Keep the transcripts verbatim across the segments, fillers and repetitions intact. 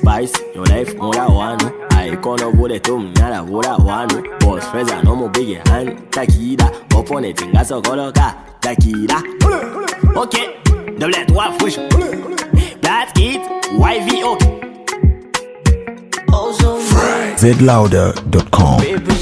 spice, your life more than one. I can't over the tomb, nada, what I want. Boss, friends, I know more big hand. Takida, open it, and gas of Goloka. Takida. Okay, double trois fresh. That's it, Y V O. Z Louder dot com.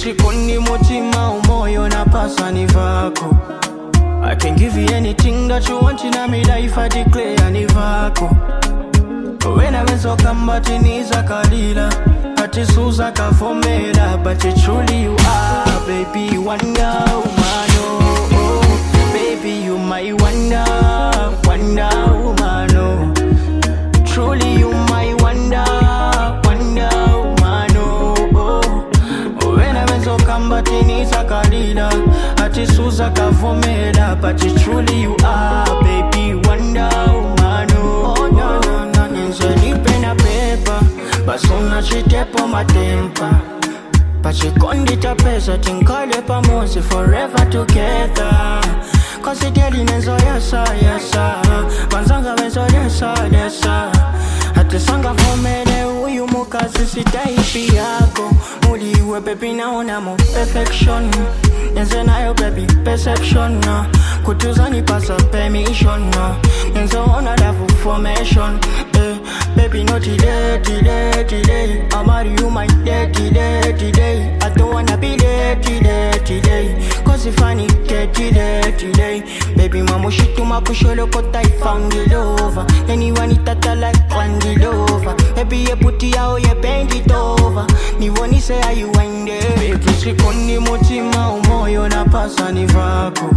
I can give you anything that you want in my life, I declare anivako. When I went so combating is a kalila, but it's Susa Kafomera, but you truly you are, baby, wonder woman, oh, oh. Baby, you my wonder, wonder woman, oh. Truly you my wonder, wonder woman, oh, oh. When I went so combating is a kalila, but it's Susa Kafomera, but you truly you are, baby, wonder woman, oh, oh no, no, no. So deep in a paper, but soon as she tap on my temper. But she can't get a peso, think call it a month forever together. Cause the daily nenzo yasa yasa, banzanga wenzo yasa yasa. Ate sanga fomene uyu mukazi sitaipi yako. Muli we baby naona mo perfection. Nenzo nayo baby perception na. Kutuzani pasa permission na. Nenzo ona love formation. Baby, no delay, delay, delay. I'll marry you my day, delay, delay. I don't wanna be late, delay, delay. Cause if I need get delay, delay. Baby, mama, shit to my kusholo kota, I found it over. Anyone it tata like one it over. Baby, you put it out, you bend it over. Ni woni say how you wind it. Baby, shikoni mutima umoyo na pasa ni vako.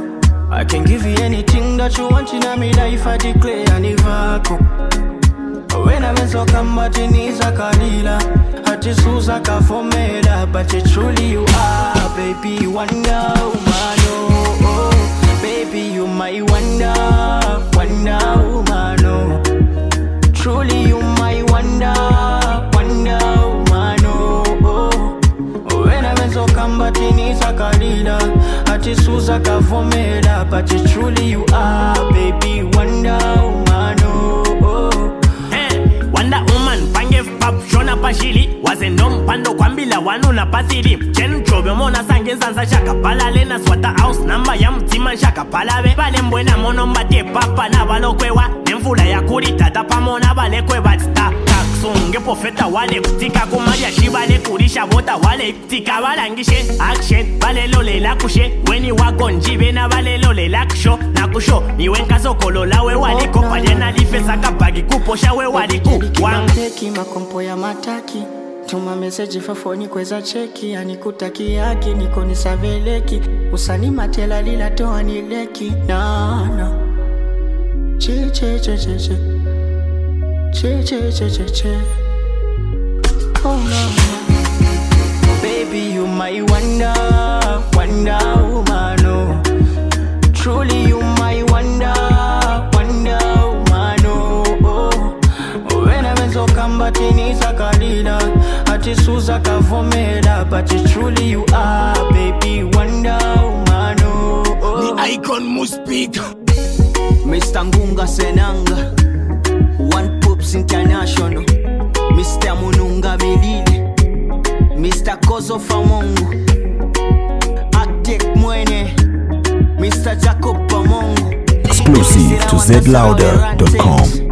I can give you anything that you want in my life, I declare anivako. When I went so combating is a kalila, Hati Susa Kafomera, but you truly you are, baby, wonder woman, oh, oh. Baby, you my wonder, wonder woman, oh. Truly you my wonder, wonder woman, oh, oh. When I went so combating is a kalila, Hati Susa Kafomera, but you truly you are, baby, wonder woman, oh, oh. Wonder woman, pange pap, shona pashili. Wazendom pando kwambila wanu na pasili. Chen chobe mona sange sansa shaka palale. Na swata house namba ya mtima shaka palave. Bale mbwena mono mbate papa na balo kwewa. Nemfula ya kurita tapa mona bale kwewa sta. Taksunge profeta wale kutika kumaria shibale kurisha bota wale kutika walangishe. Action, bale lole la kushe. Weni wako njive na bale lole la kusho. Na kusho, niwenka sokolo la we waliko. Pajena life saka bagi kuposha we waliko. Teki makompo ya mataki. Tuma message fafoni kweza cheki. Anikutaki yaki niko nisaveleki. Usani matela lila toa nileki. Na na Che che che che che Che che che che che Oh no. Baby you my wonder, wonder woman, oh. Truly you my wonder, wonder woman, oh, oh. When I went so combating is a kalila, Hati Susa Kafomera, but you truly you are, baby, wonder woman, oh, oh. The icon must speak. Mister Ngunga Senanga, One Pops International, Mister Mununga Milili, Mister Kozo Famongu, Actek Mwene, Mister Jacob Pamongu. Exclusive to Z Louder dot com.